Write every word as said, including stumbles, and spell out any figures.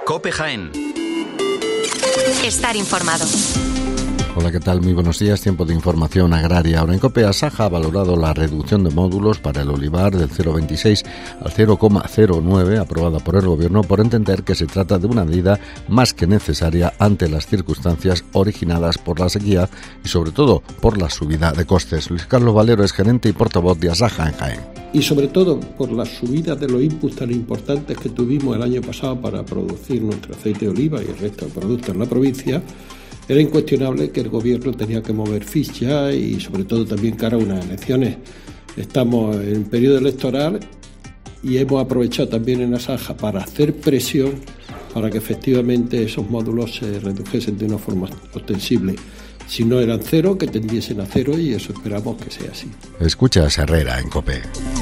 COPE Jaén. Estar informado. Hola, ¿qué tal? Muy buenos días. Tiempo de información agraria. Ahora en COPE, Asaja ha valorado la reducción de módulos para el olivar del cero coma veintiséis al cero coma cero nueve aprobada por el Gobierno, por entender que se trata de una medida más que necesaria ante las circunstancias originadas por la sequía y sobre todo por la subida de costes. Luis Carlos Valero es gerente y portavoz de Asaja en Jaén. Y sobre todo por la subida de los inputs tan importantes que tuvimos el año pasado para producir nuestro aceite de oliva y el resto de productos en la provincia, era incuestionable que el Gobierno tenía que mover ficha y sobre todo también cara a unas elecciones. Estamos en periodo electoral y hemos aprovechado también en Asaja para hacer presión para que efectivamente esos módulos se redujesen de una forma ostensible. Si no eran cero, que tendiesen a cero, y eso esperamos que sea así. Escucha a Herrera en COPE.